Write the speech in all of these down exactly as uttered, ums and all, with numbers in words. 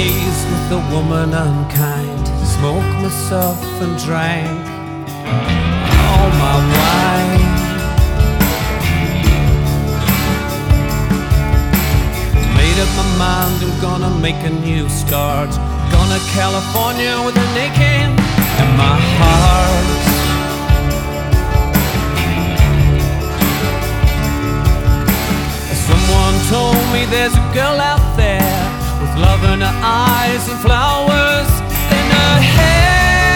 days with a woman unkind, smoked myself and drank all my wine. Made up my mind, I'm gonna make a new start. Gonna California with an aching in my heart. Someone told me there's a girl out there with love in her eyes and flowers in her hair.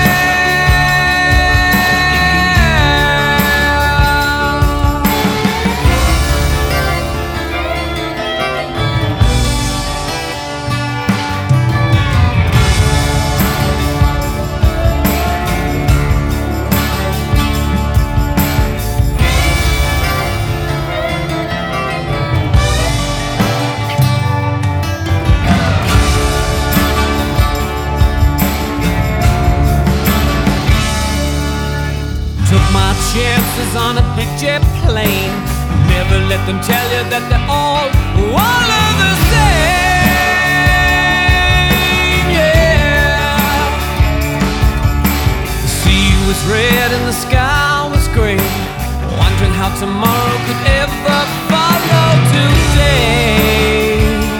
My chances on a big jet plane. Never let them tell you that they're all all of the same. Yeah. The sea was red and the sky was gray, wondering how tomorrow could ever follow today.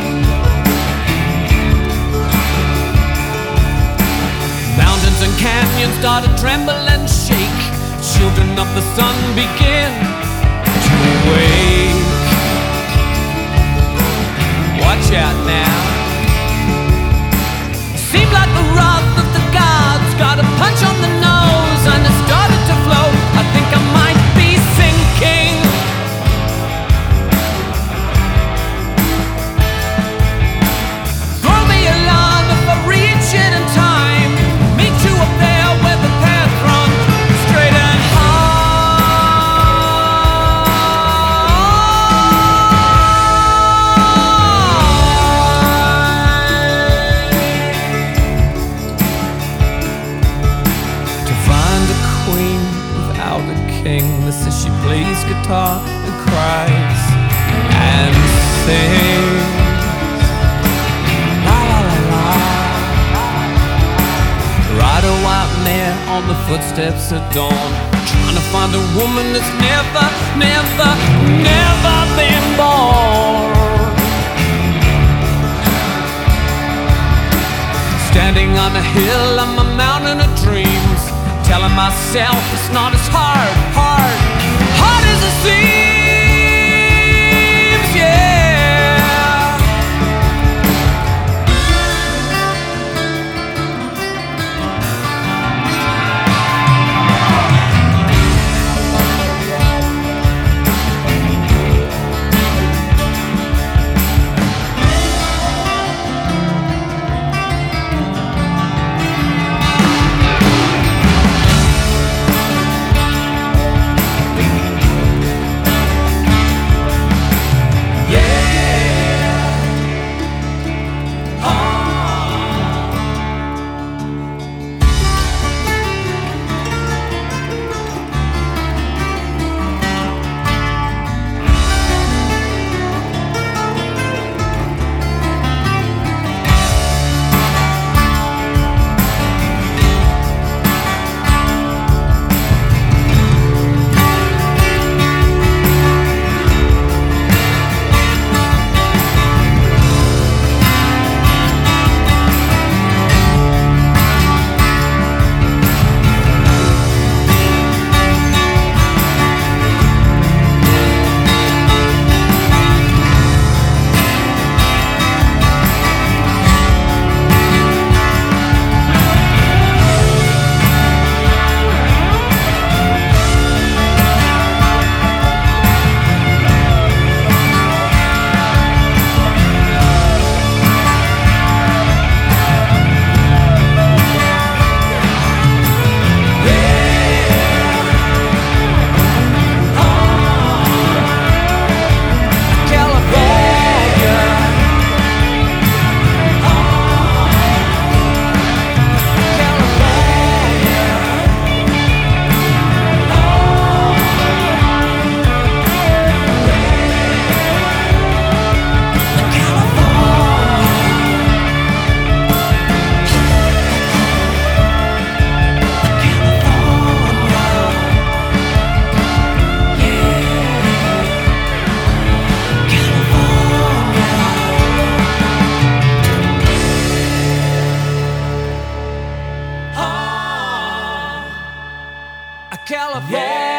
Mountains and canyons started to tremble and shake. Children of the sun begin to wake. Watch out now. Seemed like the wrath of the gods got a punch on the nose and it started to float. I think I might be sinking. Throw me a line if I reach it in time. Meet you up there where the path runs straight and king. This is she plays guitar and cries and sings. La la la la. Ride a white mare on the footsteps of dawn, trying to find a woman that's never, never, never been born. Standing on a hill, on a mountain of dreams, telling myself it's not as hard, hard, hard as it seems, yeah. California.